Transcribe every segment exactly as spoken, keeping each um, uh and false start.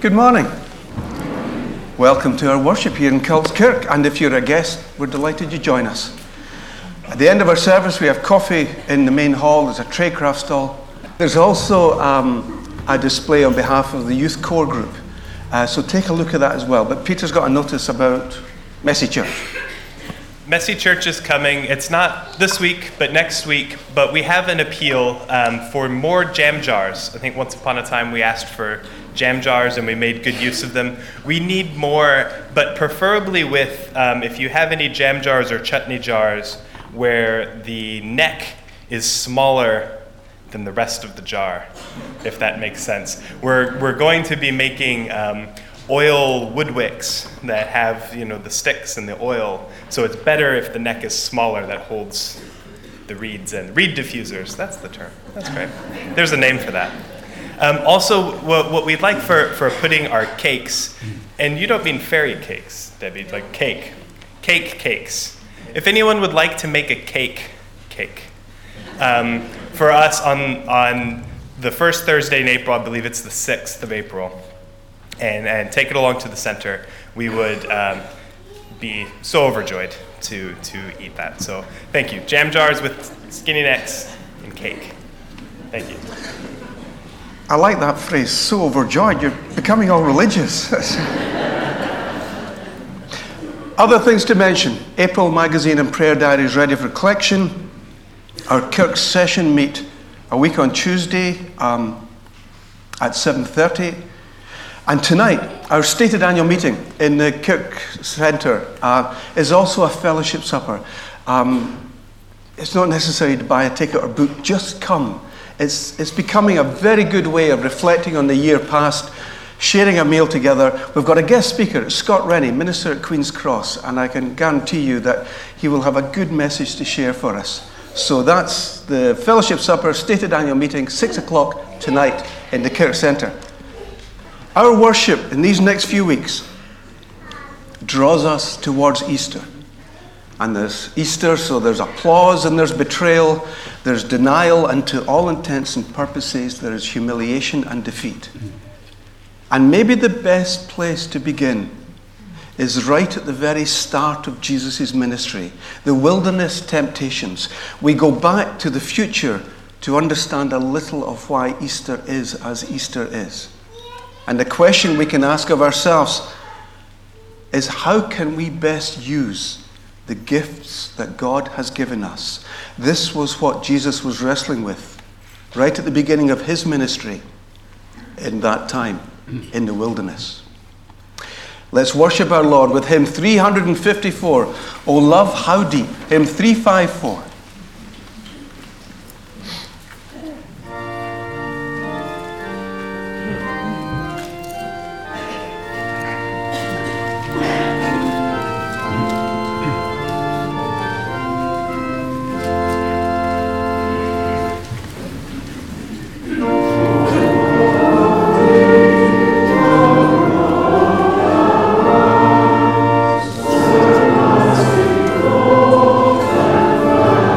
Good morning. Welcome to our worship here in Cults Kirk, and if you're a guest, we're delighted you join us. At the end of our service, we have coffee in the main hall. There's a tradecraft stall. There's also um, a display on behalf of the youth core group, uh, so take a look at that as well. But Peter's got a notice about Messy Church. Messy Church is coming. It's not this week, but next week. But we have an appeal um, for more jam jars. I think once upon a time we asked for jam jars and we made good use of them. We need more, but preferably with, um, if you have any jam jars or chutney jars where the neck is smaller than the rest of the jar, if that makes sense. We're we're going to be making um, oil wood wicks that have, you know, the sticks and the oil. So it's better if the neck is smaller, that holds the reeds in. Reed diffusers, that's the term. That's great. There's a name for that. Um, also, what, what we'd like for, for putting our cakes, and you don't mean fairy cakes, Debbie, like cake. Cake cakes. If anyone would like to make a cake cake, um, for us on on the first Thursday in April, I believe it's the sixth of April, and, and take it along to the center, we would um, be so overjoyed to, to eat that. So thank you. Jam jars with skinny necks and cake. Thank you. I like that phrase, so overjoyed. You're becoming all religious. Other things to mention. April Magazine and Prayer Diary is ready for collection. Our Kirk session meet a week on Tuesday um, at seven thirty. And tonight, our stated annual meeting in the Kirk Centre uh, is also a fellowship supper. Um, it's not necessary to buy a ticket or book, just come. It's, it's becoming a very good way of reflecting on the year past, sharing a meal together. We've got a guest speaker, it's Scott Rennie, minister at Queen's Cross, and I can guarantee you that he will have a good message to share for us. So that's the fellowship supper, stated annual meeting, six o'clock tonight in the Kirk Centre. Our worship in these next few weeks draws us towards Easter. And there's Easter, so there's applause and there's betrayal, there's denial, and to all intents and purposes, there is humiliation and defeat. And maybe the best place to begin is right at the very start of Jesus' ministry, the wilderness temptations. We go back to the future to understand a little of why Easter is as Easter is. And the question we can ask of ourselves is, how can we best use the gifts that God has given us? This was what Jesus was wrestling with right at the beginning of his ministry in that time in the wilderness. Let's worship our Lord with hymn three fifty-four, O Love, How Deep, hymn three fifty-four. Oh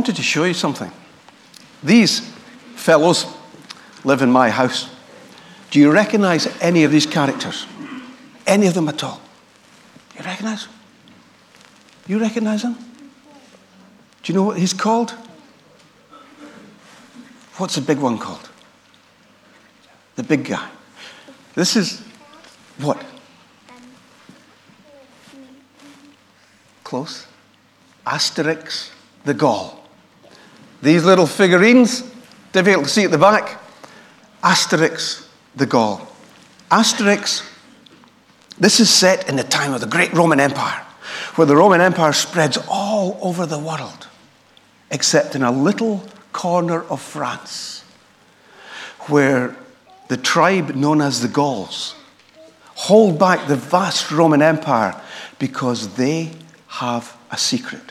wanted to show you something. These fellows live in my house. Do you recognize any of these characters? Any of them at all? You recognize them? You recognize him? Do you know what he's called? What's the big one called? The big guy. This is what? Close. Asterix the Gaul. These little figurines, difficult to see at the back. Asterix the Gaul. Asterix, this is set in the time of the great Roman Empire, where the Roman Empire spreads all over the world, except in a little corner of France, where the tribe known as the Gauls hold back the vast Roman Empire because they have a secret.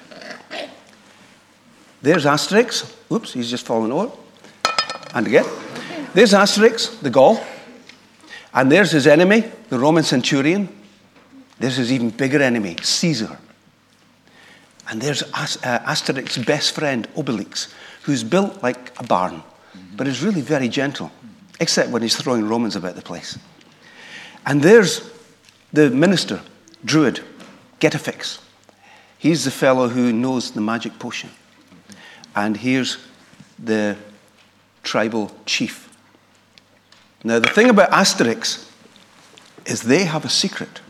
There's Asterix. Oops, he's just fallen over. And again. There's Asterix, the Gaul. And there's his enemy, the Roman centurion. There's his even bigger enemy, Caesar. And there's Asterix's best friend, Obelix, who's built like a barn, but is really very gentle, except when he's throwing Romans about the place. And there's the minister, Druid, Getafix. He's the fellow who knows the magic potion. And here's the tribal chief. Now, the thing about Asterix is they have a secret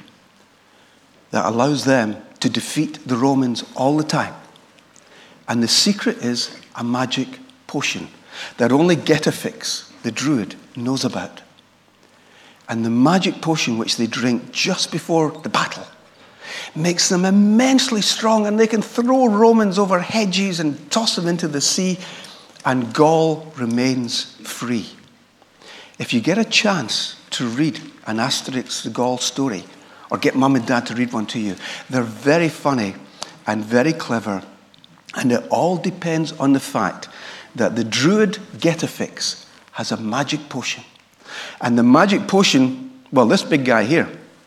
that allows them to defeat the Romans all the time. And the secret is a magic potion that only Getafix, the druid, knows about. And the magic potion which they drink just before the battle makes them immensely strong, and they can throw Romans over hedges and toss them into the sea, and Gaul remains free. If you get a chance to read an Asterix the Gaul story, or get mum and dad to read one to you, they're very funny and very clever, and it all depends on the fact that the druid Getafix has a magic potion. And the magic potion, well, this big guy here,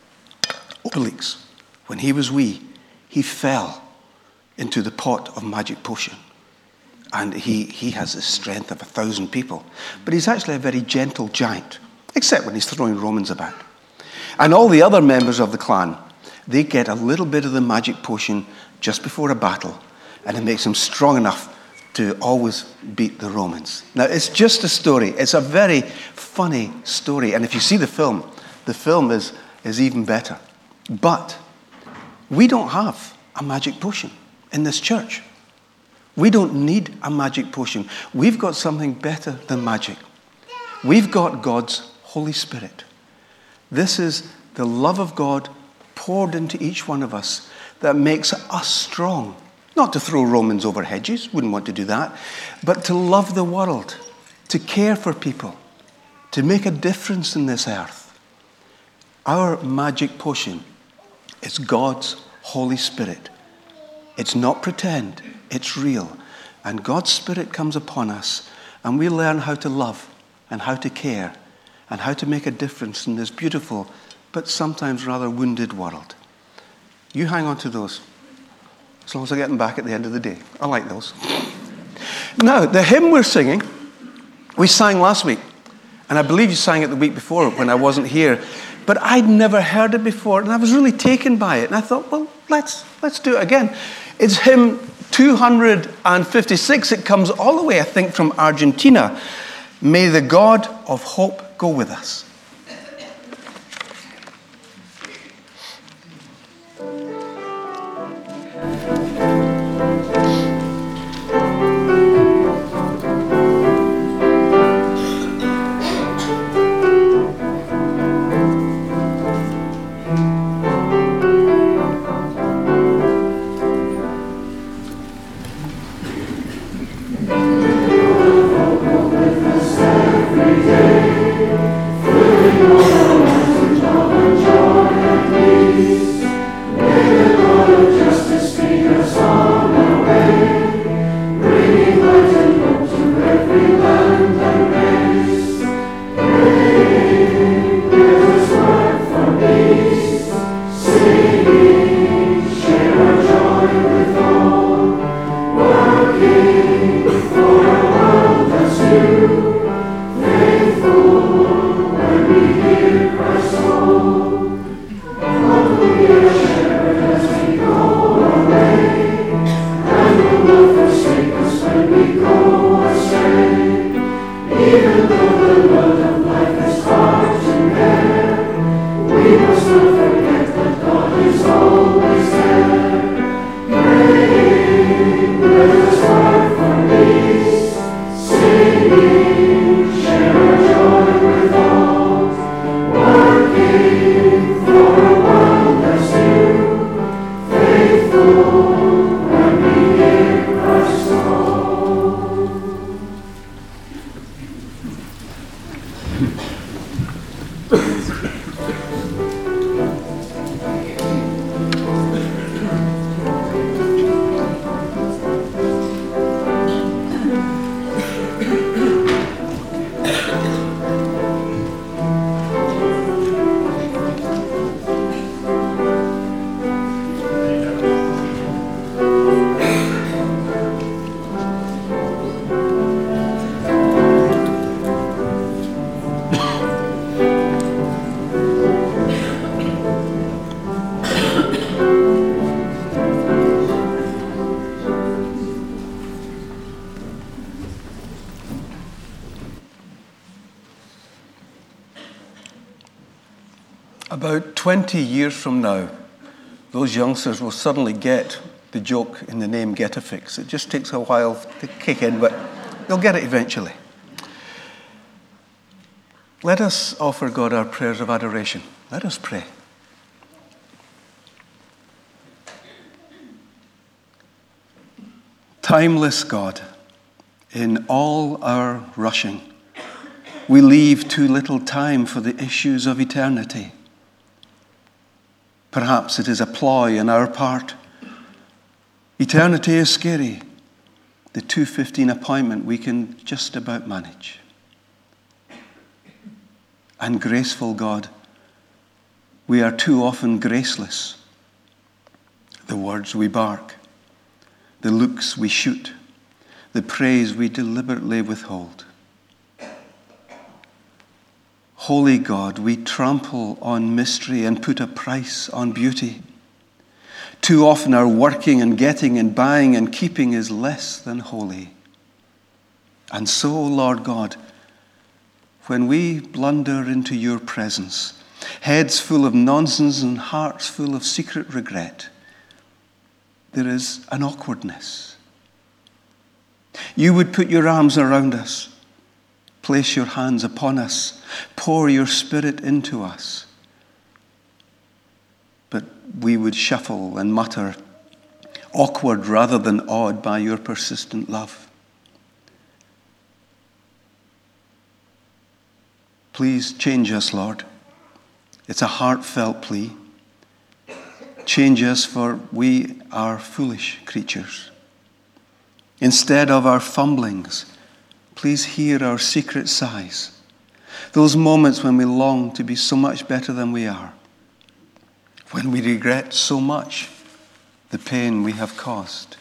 Obelix, when he was wee, he fell into the pot of magic potion. And he, he has the strength of a thousand people. But he's actually a very gentle giant, except when he's throwing Romans about. And all the other members of the clan, they get a little bit of the magic potion just before a battle, and it makes them strong enough to always beat the Romans. Now, it's just a story. It's a very funny story. And if you see the film, the film is, is even better. But we don't have a magic potion in this church. We don't need a magic potion. We've got something better than magic. We've got God's Holy Spirit. This is the love of God poured into each one of us that makes us strong. Not to throw Romans over hedges, wouldn't want to do that, but to love the world, to care for people, to make a difference in this earth. Our magic potion is God's Holy Spirit. It's not pretend, it's real. And God's Spirit comes upon us, and we learn how to love and how to care and how to make a difference in this beautiful but sometimes rather wounded world. You hang on to those, as long as I get them back at the end of the day. I like those. Now, the hymn we're singing, we sang last week, and I believe you sang it the week before when I wasn't here, but I'd never heard it before, and I was really taken by it, and I thought, well, let's let's do it again. It's hymn two hundred fifty-six. It comes all the way, I think, from Argentina. May the God of hope go with us. Every day. About twenty years from now, those youngsters will suddenly get the joke in the name Getafix. It just takes a while to kick in, but they'll get it eventually. Let us offer God our prayers of adoration. Let us pray. Timeless God, in all our rushing, we leave too little time for the issues of eternity. Perhaps it is a ploy on our part. Eternity is scary. The two fifteen appointment we can just about manage. And graceful God, we are too often graceless. The words we bark, the looks we shoot, the praise we deliberately withhold. Holy God, we trample on mystery and put a price on beauty. Too often our working and getting and buying and keeping is less than holy. And so, Lord God, when we blunder into your presence, heads full of nonsense and hearts full of secret regret, there is an awkwardness. You would put your arms around us, place your hands upon us, pour your Spirit into us. But we would shuffle and mutter, awkward rather than awed by your persistent love. Please change us, Lord. It's a heartfelt plea. Change us, for we are foolish creatures. Instead of our fumblings, please hear our secret sighs. Those moments when we long to be so much better than we are. When we regret so much the pain we have caused.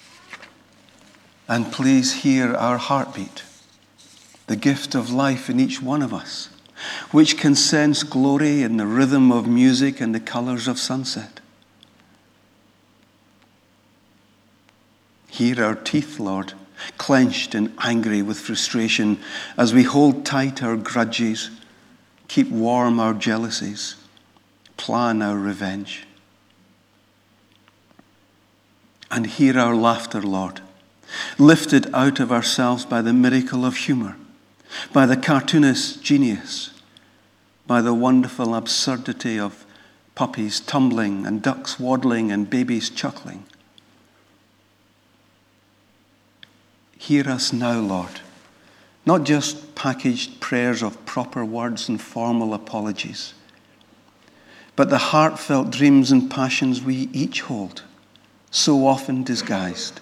And please hear our heartbeat, the gift of life in each one of us, which can sense glory in the rhythm of music and the colors of sunset. Hear our teeth, Lord, clenched and angry with frustration as we hold tight our grudges, keep warm our jealousies, plan our revenge. And hear our laughter, Lord, lifted out of ourselves by the miracle of humor, by the cartoonist's genius, by the wonderful absurdity of puppies tumbling and ducks waddling and babies chuckling. Hear us now, Lord, not just packaged prayers of proper words and formal apologies, but the heartfelt dreams and passions we each hold, so often disguised.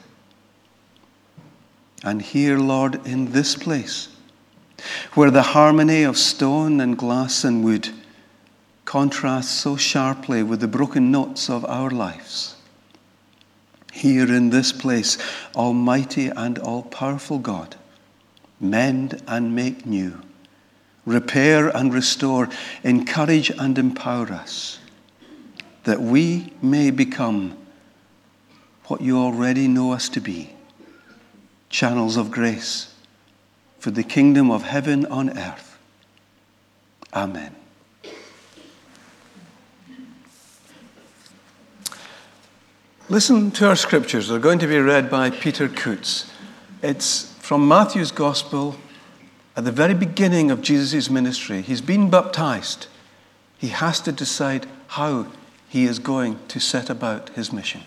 And here, Lord, in this place, where the harmony of stone and glass and wood contrasts so sharply with the broken notes of our lives, here in this place, Almighty and all-powerful God, mend and make new, repair and restore, encourage and empower us, that we may become what you already know us to be, channels of grace for the kingdom of heaven on earth. Amen. Listen to our scriptures. They're going to be read by Peter Coutts. It's from Matthew's Gospel at the very beginning of Jesus' ministry. He's been baptized. He has to decide how he is going to set about his mission.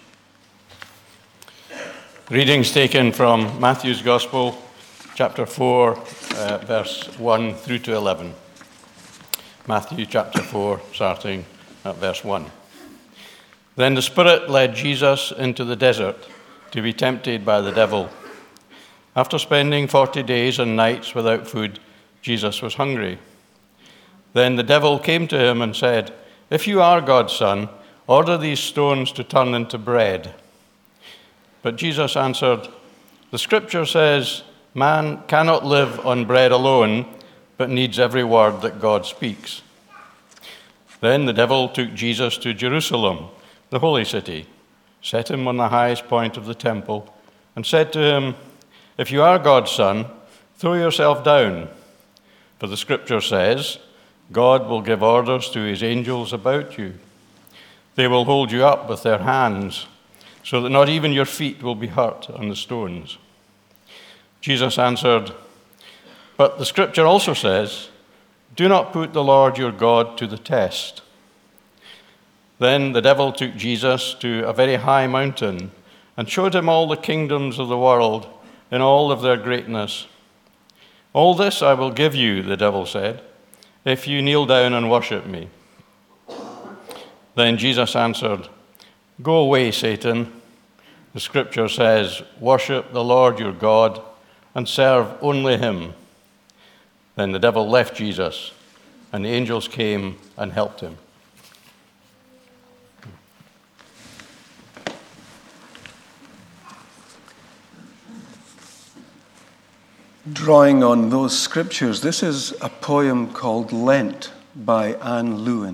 Readings taken from Matthew's Gospel, chapter four, uh, verse one through to eleven. Matthew chapter four, starting at verse one. Then the Spirit led Jesus into the desert to be tempted by the devil. After spending forty days and nights without food, Jesus was hungry. Then the devil came to him and said, "If you are God's son, order these stones to turn into bread." But Jesus answered, "The scripture says, man cannot live on bread alone, but needs every word that God speaks." Then the devil took Jesus to Jerusalem, the holy city, set him on the highest point of the temple, and said to him, "If you are God's son, throw yourself down. For the scripture says, God will give orders to his angels about you. They will hold you up with their hands, so that not even your feet will be hurt on the stones." Jesus answered, "But the scripture also says, do not put the Lord your God to the test." Then the devil took Jesus to a very high mountain and showed him all the kingdoms of the world in all of their greatness. "All this I will give you," the devil said, "if you kneel down and worship me." Then Jesus answered, "Go away, Satan. The scripture says, worship the Lord your God and serve only him." Then the devil left Jesus, and the angels came and helped him. Drawing on those scriptures, this is a poem called Lent by Anne Lewin.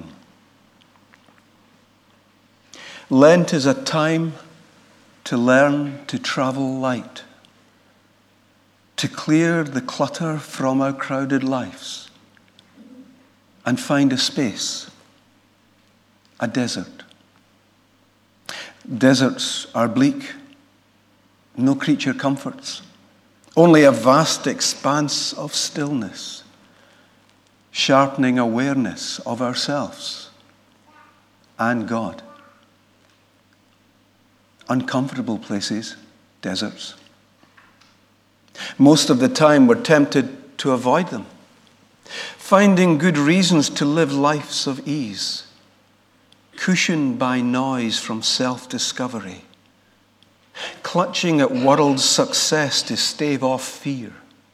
Lent is a time to learn to travel light, to clear the clutter from our crowded lives and find a space, a desert. Deserts are bleak, no creature comforts. Only a vast expanse of stillness, sharpening awareness of ourselves and God. Uncomfortable places, deserts. Most of the time we're tempted to avoid them, finding good reasons to live lives of ease, cushioned by noise from self-discovery, clutching at world success to stave off fear.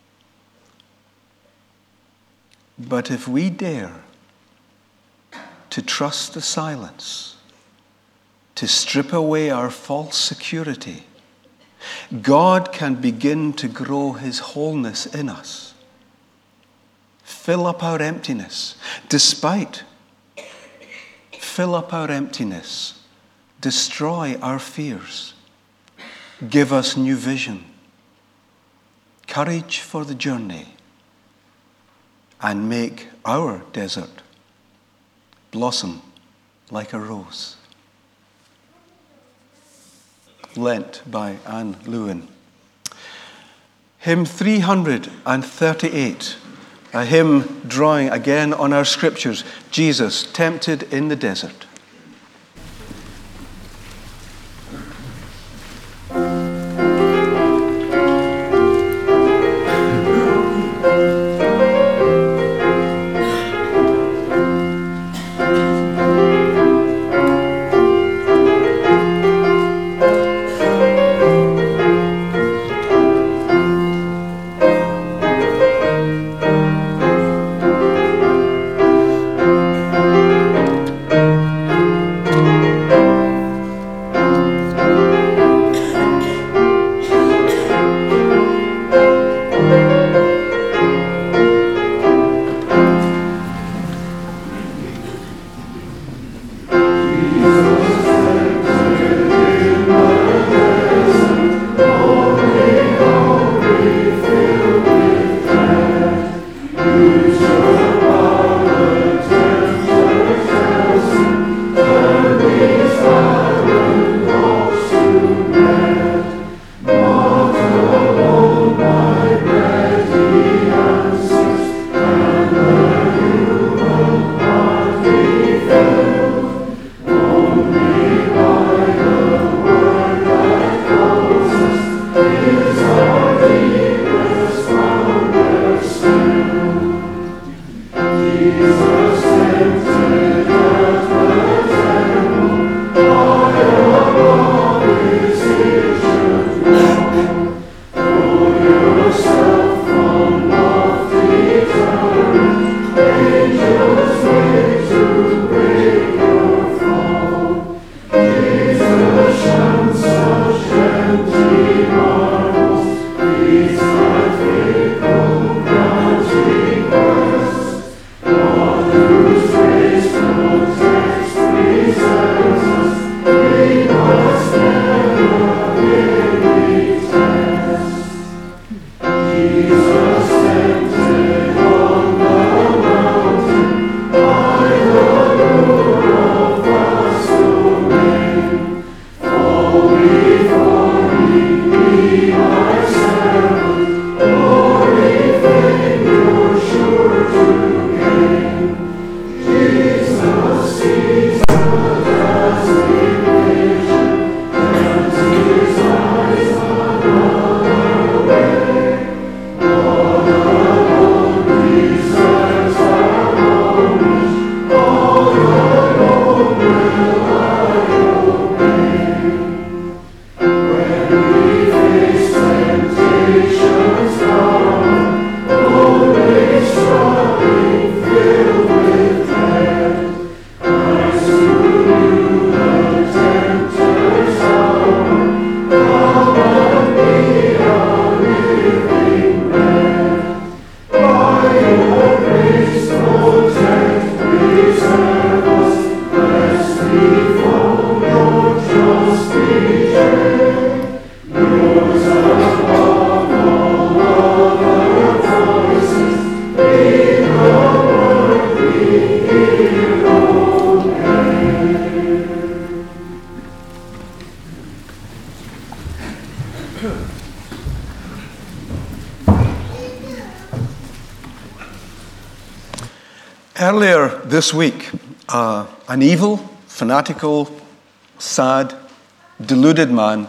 But if we dare to trust the silence, to strip away our false security, God can begin to grow his wholeness in us. Fill up our emptiness, despite, fill up our emptiness, destroy our fears. Give us new vision, courage for the journey, and make our desert blossom like a rose. Lent by Anne Lewin. Hymn three hundred thirty-eight, a hymn drawing again on our scriptures, Jesus tempted in the desert. Earlier this week, uh, an evil, fanatical, sad, deluded man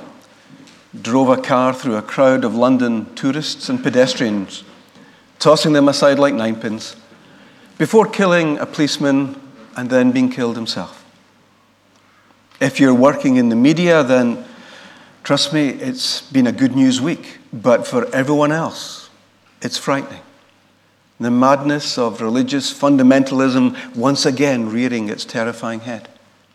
drove a car through a crowd of London tourists and pedestrians, tossing them aside like ninepins, before killing a policeman and then being killed himself. If you're working in the media, then trust me, it's been a good news week. But for everyone else, it's frightening. The madness of religious fundamentalism once again rearing its terrifying head.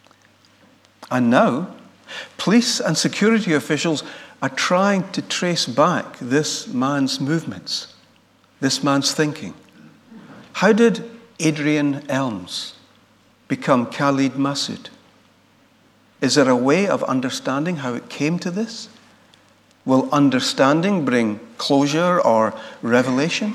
And now, police and security officials are trying to trace back this man's movements, this man's thinking. How did Adrian Elms become Khalid Masood? Is there a way of understanding how it came to this? Will understanding bring closure or revelation?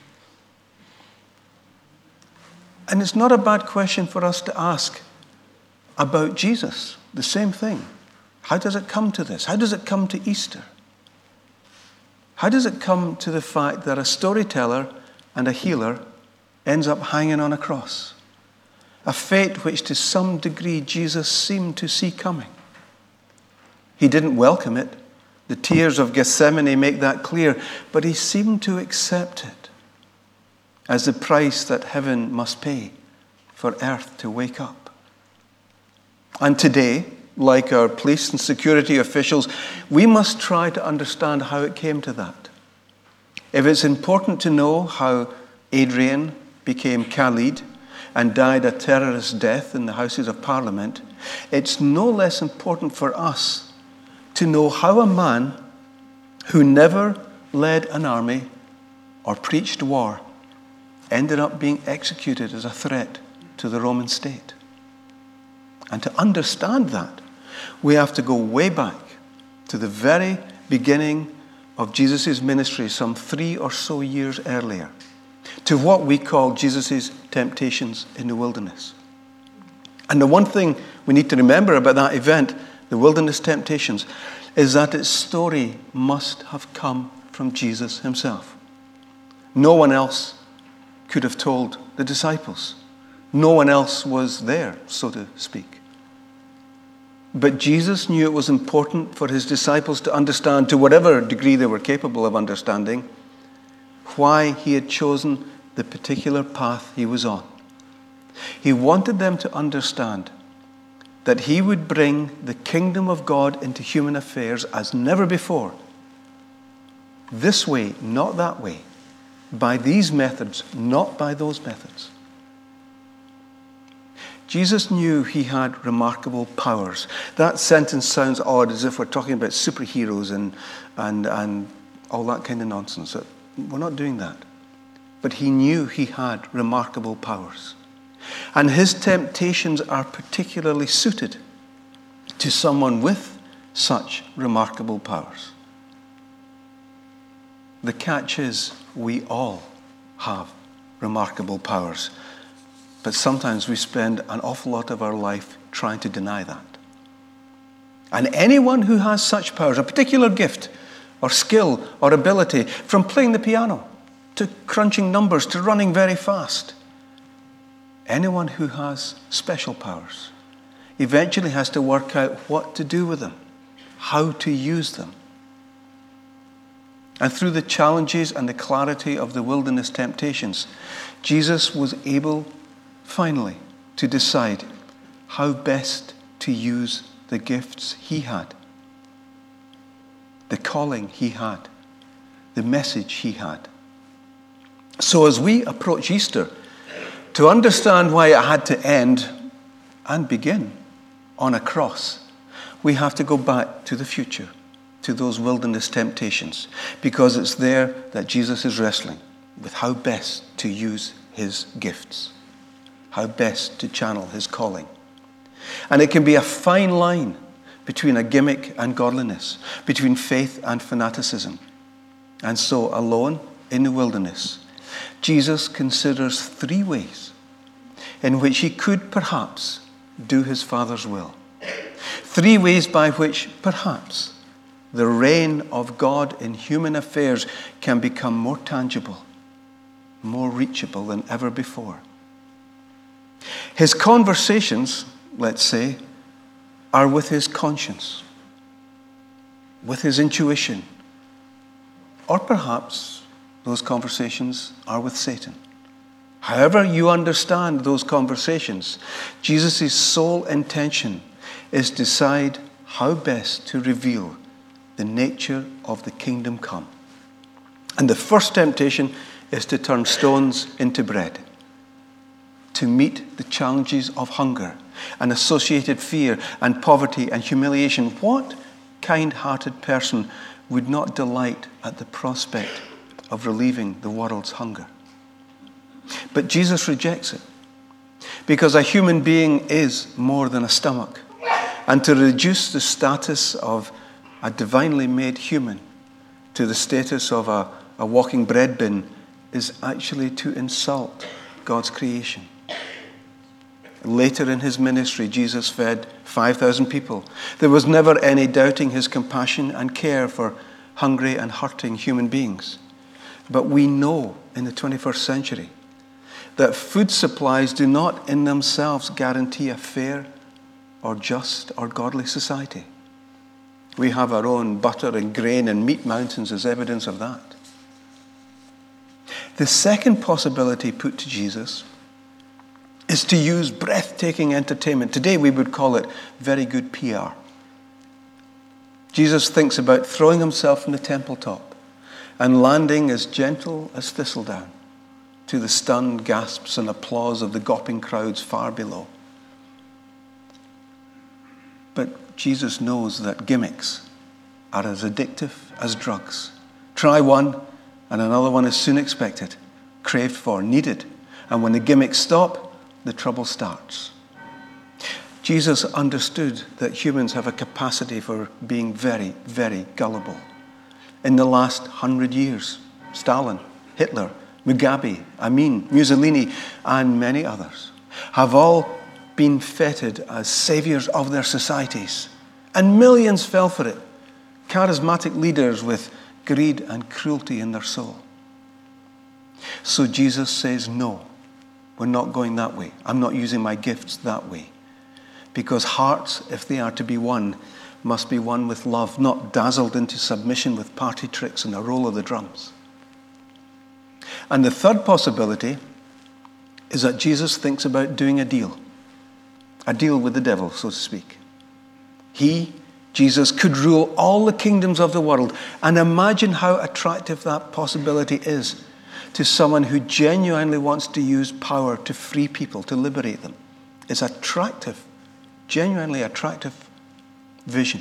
And it's not a bad question for us to ask about Jesus. The same thing. How does it come to this? How does it come to Easter? How does it come to the fact that a storyteller and a healer ends up hanging on a cross? A fate which to some degree Jesus seemed to see coming. He didn't welcome it. The tears of Gethsemane make that clear, but he seemed to accept it as the price that heaven must pay for earth to wake up. And today, like our police and security officials, we must try to understand how it came to that. If it's important to know how Adrian became Khalid and died a terrorist death in the Houses of Parliament, it's no less important for us to know how a man who never led an army or preached war ended up being executed as a threat to the Roman state. And to understand that, we have to go way back to the very beginning of Jesus' ministry, some three or so years earlier, to what we call Jesus' temptations in the wilderness. And the one thing we need to remember about that event, the wilderness temptations, is that its story must have come from Jesus himself. No one else could have told the disciples. No one else was there, so to speak. But Jesus knew it was important for his disciples to understand, to whatever degree they were capable of understanding, why he had chosen the particular path he was on. He wanted them to understand that he would bring the kingdom of God into human affairs as never before. This way, not that way. By these methods, not by those methods. Jesus knew he had remarkable powers. That sentence sounds odd, as if we're talking about superheroes and, and, and all that kind of nonsense. We're not doing that. But he knew he had remarkable powers. And his temptations are particularly suited to someone with such remarkable powers. The catch is, we all have remarkable powers. But sometimes we spend an awful lot of our life trying to deny that. And anyone who has such powers, a particular gift or skill or ability, from playing the piano to crunching numbers to running very fast, anyone who has special powers eventually has to work out what to do with them, how to use them. And through the challenges and the clarity of the wilderness temptations, Jesus was able, finally, to decide how best to use the gifts he had, the calling he had, the message he had. So as we approach Easter, to understand why it had to end and begin on a cross, we have to go back to the future, to those wilderness temptations, because it's there that Jesus is wrestling with how best to use his gifts, how best to channel his calling. And it can be a fine line between a gimmick and godliness, between faith and fanaticism. And so, alone in the wilderness, Jesus considers three ways in which he could perhaps do his Father's will. Three ways by which perhaps the reign of God in human affairs can become more tangible, more reachable than ever before. His conversations, let's say, are with his conscience, with his intuition, or perhaps those conversations are with Satan. However you understand those conversations, Jesus' sole intention is to decide how best to reveal the nature of the kingdom come. And the first temptation is to turn stones into bread, to meet the challenges of hunger and associated fear and poverty and humiliation. What kind-hearted person would not delight at the prospect of relieving the world's hunger? But Jesus rejects it, because a human being is more than a stomach. And to reduce the status of a divinely made human to the status of a, a walking bread bin is actually to insult God's creation. Later in his ministry, Jesus fed five thousand people. There was never any doubting his compassion and care for hungry and hurting human beings. But we know in the twenty-first century that food supplies do not in themselves guarantee a fair or just or godly society. We have our own butter and grain and meat mountains as evidence of that. The second possibility put to Jesus is to use breathtaking entertainment. Today we would call it very good P R. Jesus thinks about throwing himself from the temple top and landing as gentle as thistledown to the stunned gasps and applause of the gawping crowds far below. But Jesus knows that gimmicks are as addictive as drugs. Try one, and another one is soon expected, craved for, needed. And when the gimmicks stop, the trouble starts. Jesus understood that humans have a capacity for being very, very gullible. In the last hundred years, Stalin, Hitler, Mugabe, Amin, Mussolini, and many others have all been feted as saviors of their societies. And millions fell for it. Charismatic leaders with greed and cruelty in their soul. So Jesus says, no, we're not going that way. I'm not using my gifts that way. Because hearts, if they are to be won, must be won with love, not dazzled into submission with party tricks and the roll of the drums. And the third possibility is that Jesus thinks about doing a deal, a deal with the devil, so to speak. He, Jesus, could rule all the kingdoms of the world. And imagine how attractive that possibility is to someone who genuinely wants to use power to free people, to liberate them. It's attractive, genuinely attractive vision.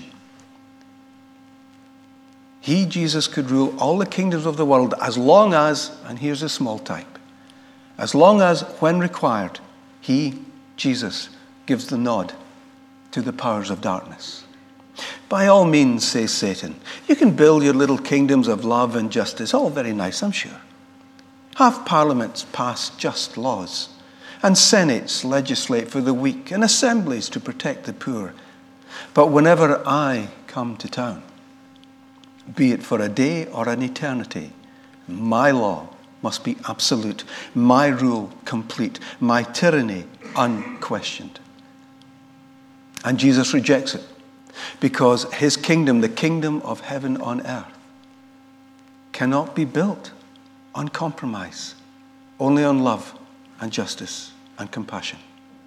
He, Jesus, could rule all the kingdoms of the world as long as, and here's a small type, as long as, when required, he, Jesus, gives the nod to the powers of darkness. By all means, says Satan, you can build your little kingdoms of love and justice, all very nice, I'm sure. Have parliaments pass just laws, and senates legislate for the weak, and assemblies to protect the poor. But whenever I come to town, be it for a day or an eternity, my law must be absolute, my rule complete, my tyranny unquestioned. And Jesus rejects it because his kingdom, the kingdom of heaven on earth, cannot be built on compromise, only on love and justice and compassion.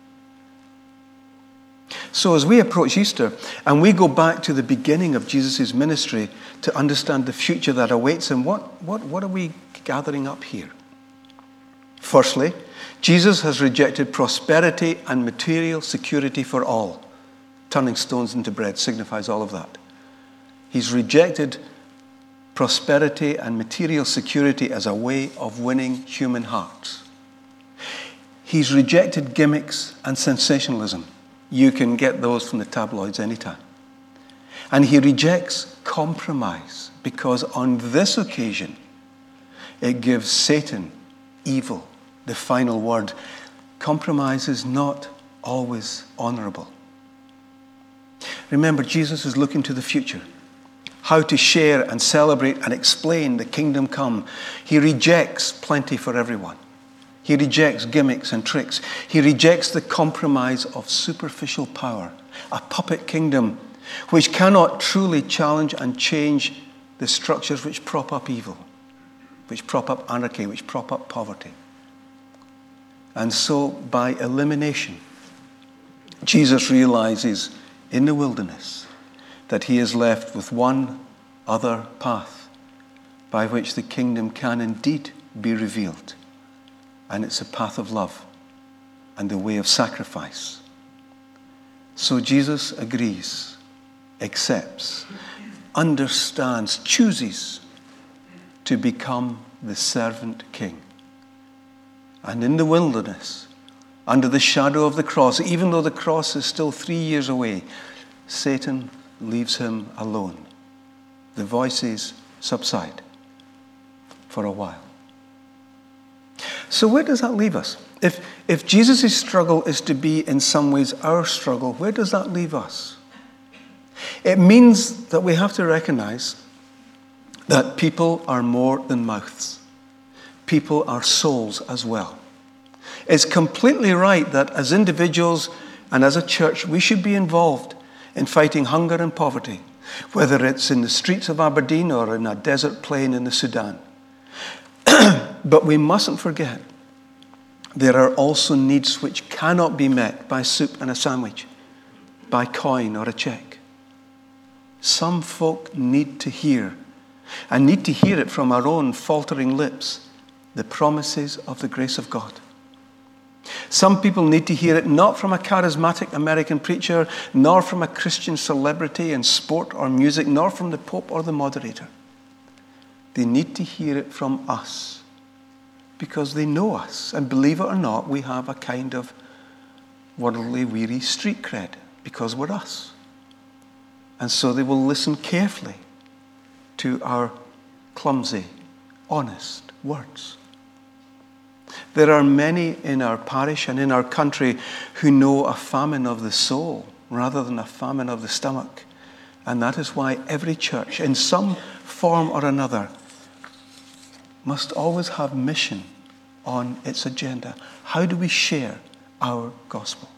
So as we approach Easter and we go back to the beginning of Jesus' ministry to understand the future that awaits him, what, what, what are we gathering up here? Firstly, Jesus has rejected prosperity and material security for all. Turning stones into bread signifies all of that. He's rejected prosperity and material security as a way of winning human hearts. He's rejected gimmicks and sensationalism. You can get those from the tabloids anytime. And he rejects compromise because on this occasion, it gives Satan, evil, the final word. Compromise is not always honorable. Remember, Jesus is looking to the future, how to share and celebrate and explain the kingdom come. He rejects plenty for everyone. He rejects gimmicks and tricks. He rejects the compromise of superficial power, a puppet kingdom which cannot truly challenge and change the structures which prop up evil, which prop up anarchy, which prop up poverty. And so, by elimination, Jesus realizes in the wilderness that he is left with one other path by which the kingdom can indeed be revealed. And it's a path of love and the way of sacrifice. So Jesus agrees, accepts, understands, chooses to become the servant king. And in the wilderness, under the shadow of the cross, even though the cross is still three years away, Satan leaves him alone. The voices subside for a while. So where does that leave us? If, if Jesus' struggle is to be in some ways our struggle, where does that leave us? It means that we have to recognize that people are more than mouths. People are souls as well. It's completely right that as individuals and as a church, we should be involved in fighting hunger and poverty, whether it's in the streets of Aberdeen or in a desert plain in the Sudan. But we mustn't forget there are also needs which cannot be met by soup and a sandwich, by coin or a check. Some folk need to hear, and need to hear it from our own faltering lips, the promises of the grace of God. Some people need to hear it not from a charismatic American preacher, nor from a Christian celebrity in sport or music, nor from the Pope or the moderator. They need to hear it from us, because they know us. And believe it or not, we have a kind of worldly, weary street cred, because we're us. And so they will listen carefully to our clumsy, honest words. There are many in our parish and in our country who know a famine of the soul rather than a famine of the stomach. And that is why every church, in some form or another, must always have mission on its agenda. How do we share our gospel?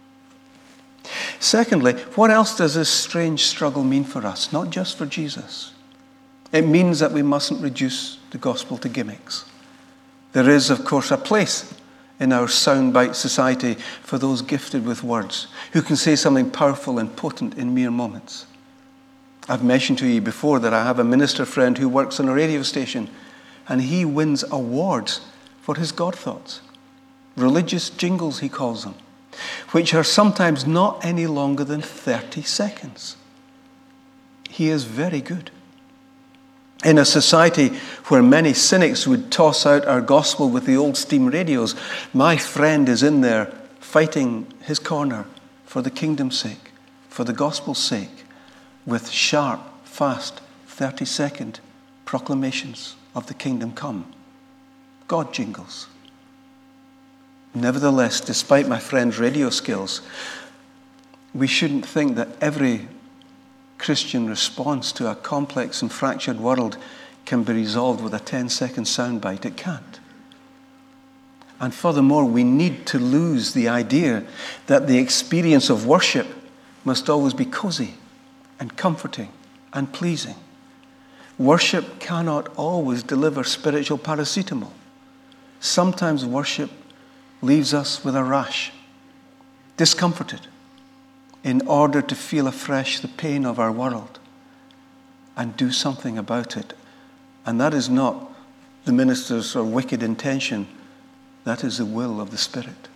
Secondly, what else does this strange struggle mean for us? Not just for Jesus. It means that we mustn't reduce the gospel to gimmicks. There is, of course, a place in our soundbite society for those gifted with words, who can say something powerful and potent in mere moments. I've mentioned to you before that I have a minister friend who works on a radio station, and he wins awards for his God thoughts. Religious jingles, he calls them, which are sometimes not any longer than thirty seconds. He is very good. In a society where many cynics would toss out our gospel with the old steam radios, my friend is in there fighting his corner for the kingdom's sake, for the gospel's sake, with sharp, fast, thirty-second proclamations of the kingdom come. God jingles. Nevertheless, despite my friend's radio skills, we shouldn't think that every Christian response to a complex and fractured world can be resolved with a ten-second soundbite. It can't. And furthermore, we need to lose the idea that the experience of worship must always be cozy and comforting and pleasing. Worship cannot always deliver spiritual paracetamol. Sometimes worship leaves us with a rash, discomforted, in order to feel afresh the pain of our world and do something about it. And that is not the minister's or wicked intention. That is the will of the Spirit.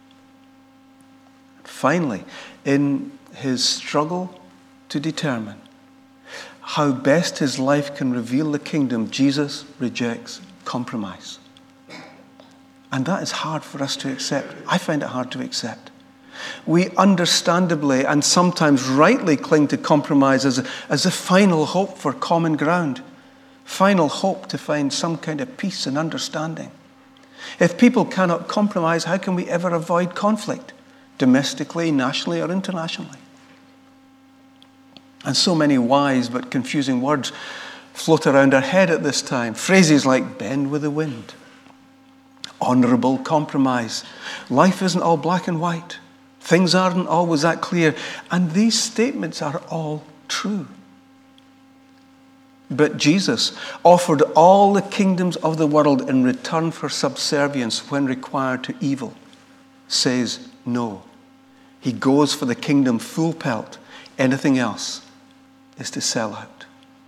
Finally, in his struggle to determine how best his life can reveal the kingdom, Jesus rejects compromise. And that is hard for us to accept. I find it hard to accept. We understandably and sometimes rightly cling to compromise as a, as a final hope for common ground, final hope to find some kind of peace and understanding. If people cannot compromise, how can we ever avoid conflict, domestically, nationally, or internationally? And so many wise but confusing words float around our head at this time. Phrases like bend with the wind, honorable compromise, life isn't all black and white, things aren't always that clear. And these statements are all true. But Jesus offered all the kingdoms of the world in return for subservience when required to evil. Says no. He goes for the kingdom full pelt. Anything else is to sell out.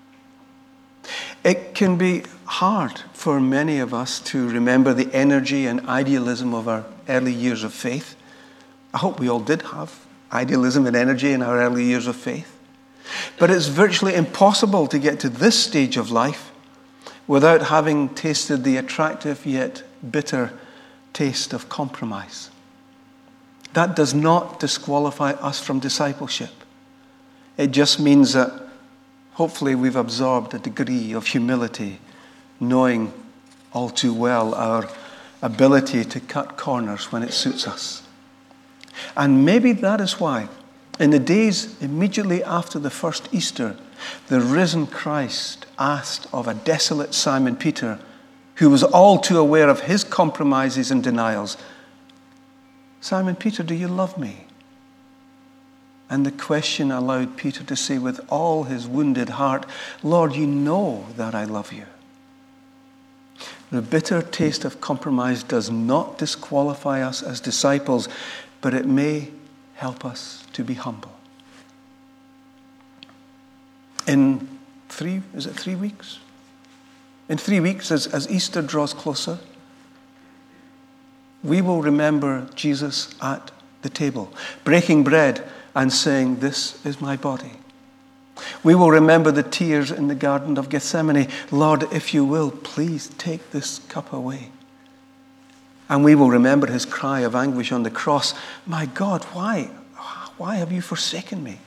It can be hard for many of us to remember the energy and idealism of our early years of faith. I hope we all did have idealism and energy in our early years of faith. But it's virtually impossible to get to this stage of life without having tasted the attractive yet bitter taste of compromise. That does not disqualify us from discipleship. It just means that hopefully we've absorbed a degree of humility, knowing all too well our ability to cut corners when it suits us. And maybe that is why, in the days immediately after the first Easter, the risen Christ asked of a desolate Simon Peter, who was all too aware of his compromises and denials, "Simon Peter, do you love me?" And the question allowed Peter to say with all his wounded heart, "Lord, you know that I love you." The bitter taste of compromise does not disqualify us as disciples, but it may help us to be humble. In three, is it three weeks? In three weeks, as, as Easter draws closer, we will remember Jesus at the table, breaking bread and saying, "This is my body." We will remember the tears in the Garden of Gethsemane. "Lord, if you will, please take this cup away." And we will remember his cry of anguish on the cross, "My God, why? Why have you forsaken me?"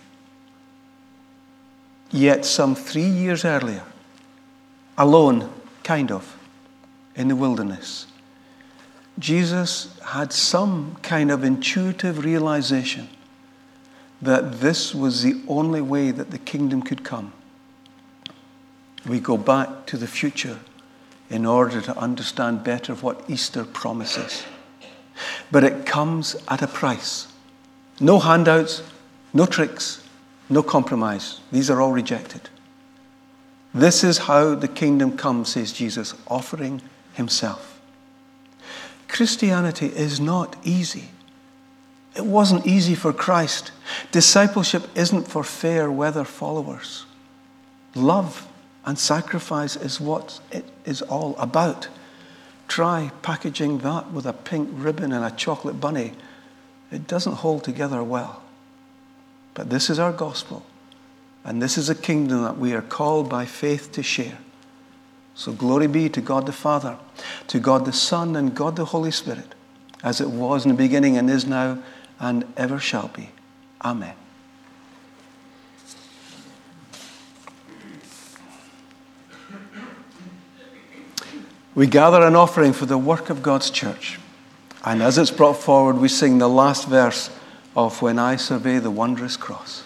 Yet some three years earlier, alone, kind of, in the wilderness, Jesus had some kind of intuitive realization that this was the only way that the kingdom could come. We go back to the future in order to understand better what Easter promises. But it comes at a price. No handouts, no tricks, no compromise. These are all rejected. This is how the kingdom comes, says Jesus, offering himself. Christianity is not easy. It wasn't easy for Christ. Discipleship isn't for fair weather followers. Love and sacrifice is what it is all about. Try packaging that with a pink ribbon and a chocolate bunny. It doesn't hold together well. But this is our gospel, and this is a kingdom that we are called by faith to share. So glory be to God the Father, to God the Son, and God the Holy Spirit, as it was in the beginning and is now and ever shall be. Amen. We gather an offering for the work of God's church. And as it's brought forward, we sing the last verse of When I Survey the Wondrous Cross.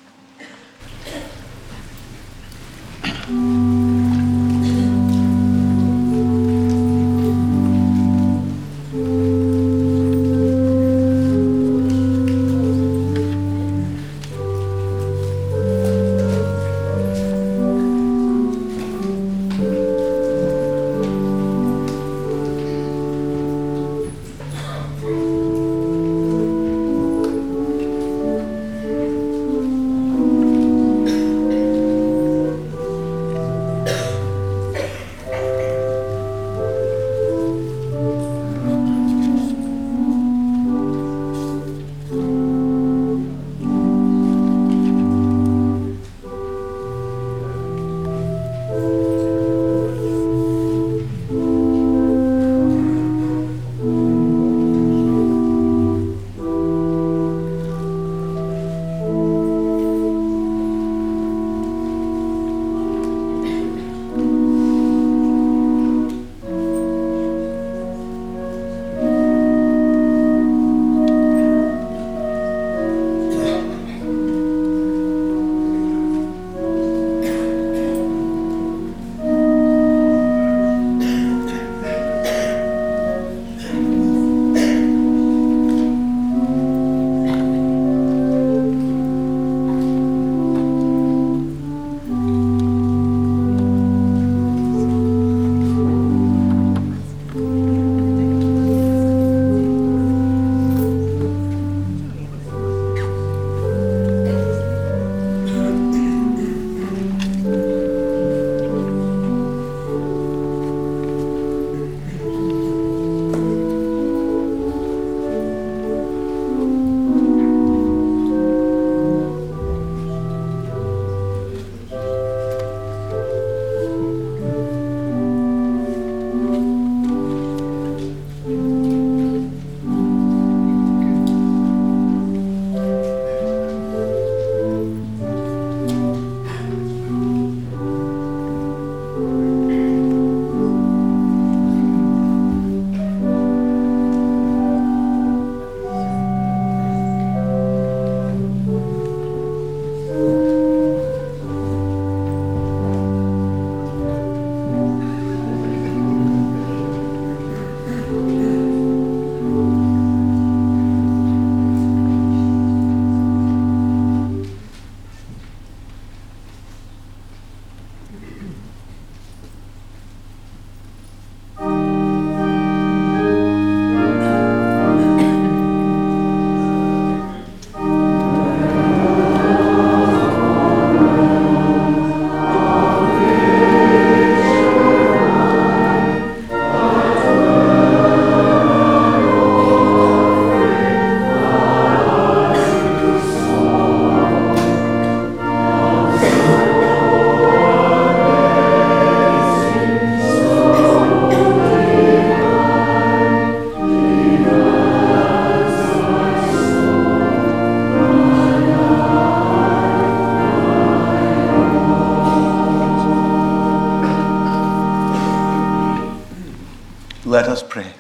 Let us pray.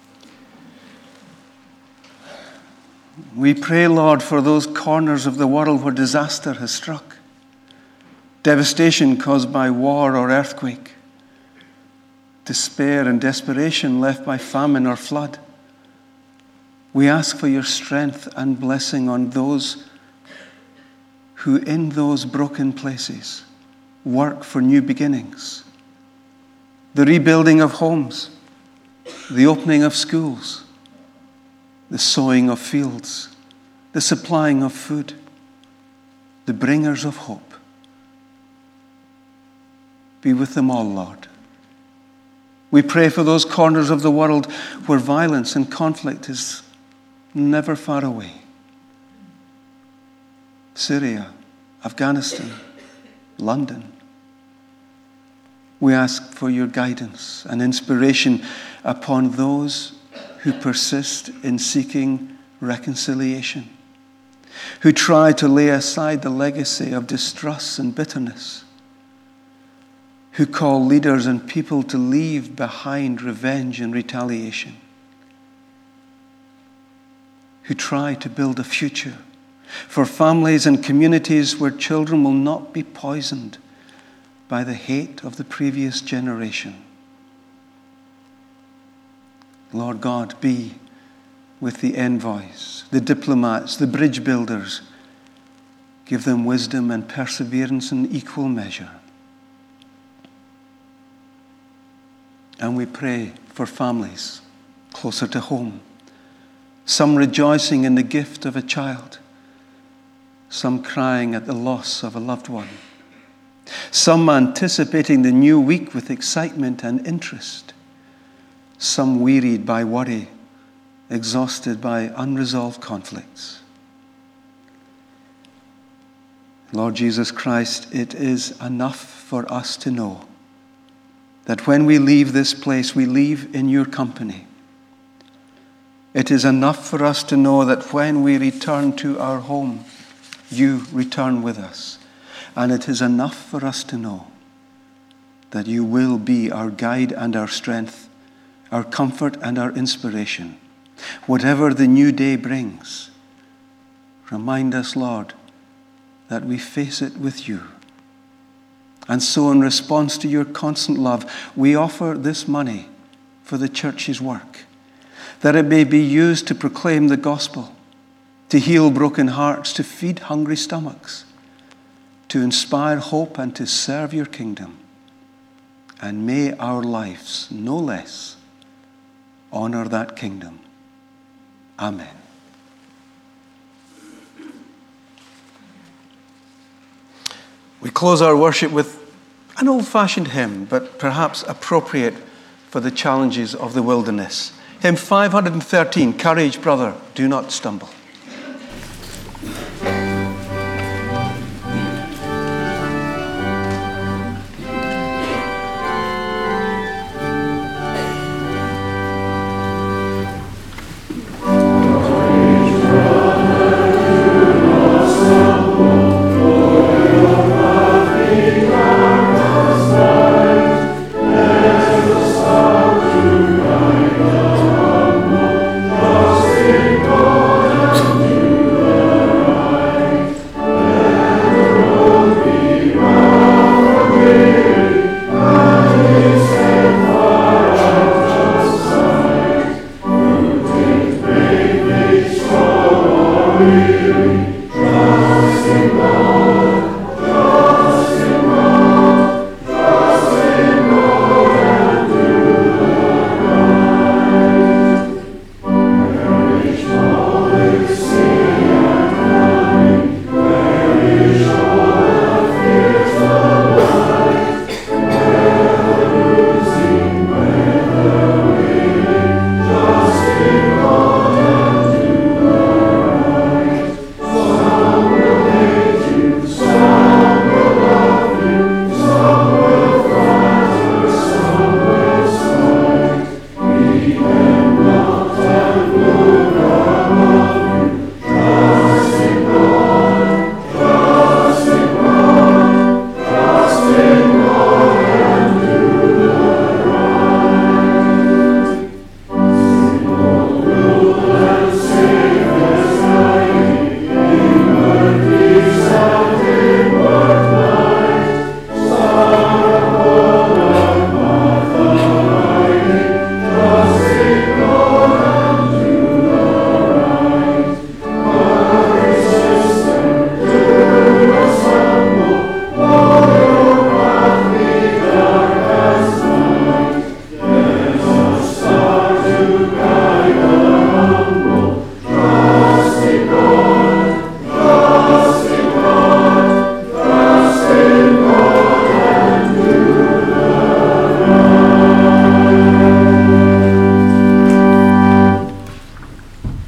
We pray, Lord, for those corners of the world where disaster has struck, devastation caused by war or earthquake, despair and desperation left by famine or flood. We ask for your strength and blessing on those who in those broken places work for new beginnings, the rebuilding of homes, the opening of schools, the sowing of fields, the supplying of food, the bringers of hope. Be with them all, Lord. We pray for those corners of the world where violence and conflict is never far away. Syria, Afghanistan, London. We ask for your guidance and inspiration upon those who persist in seeking reconciliation, who try to lay aside the legacy of distrust and bitterness, who call leaders and people to leave behind revenge and retaliation, who try to build a future for families and communities where children will not be poisoned by the hate of the previous generation. Lord God, be with the envoys, the diplomats, the bridge builders. Give them wisdom and perseverance in equal measure. And we pray for families closer to home, some rejoicing in the gift of a child, some crying at the loss of a loved one, some anticipating the new week with excitement and interest, some wearied by worry, exhausted by unresolved conflicts. Lord Jesus Christ, it is enough for us to know that when we leave this place, we leave in your company. It is enough for us to know that when we return to our home, you return with us. And it is enough for us to know that you will be our guide and our strength, our comfort and our inspiration. Whatever the new day brings, remind us, Lord, that we face it with you. And so in response to your constant love, we offer this money for the church's work, that it may be used to proclaim the gospel, to heal broken hearts, to feed hungry stomachs, to inspire hope and to serve your kingdom. And may our lives, no less, honor that kingdom. Amen. We close our worship with an old-fashioned hymn, but perhaps appropriate for the challenges of the wilderness. Hymn five hundred thirteen, Courage, Brother, Do Not Stumble. Thank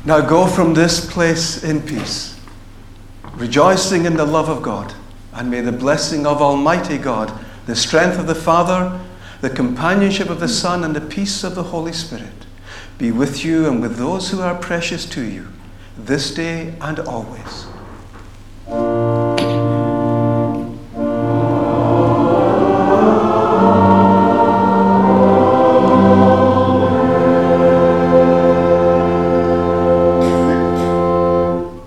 Now go from this place in peace, rejoicing in the love of God, and may the blessing of Almighty God, the strength of the Father, the companionship of the Son, and the peace of the Holy Spirit be with you and with those who are precious to you, this day and always.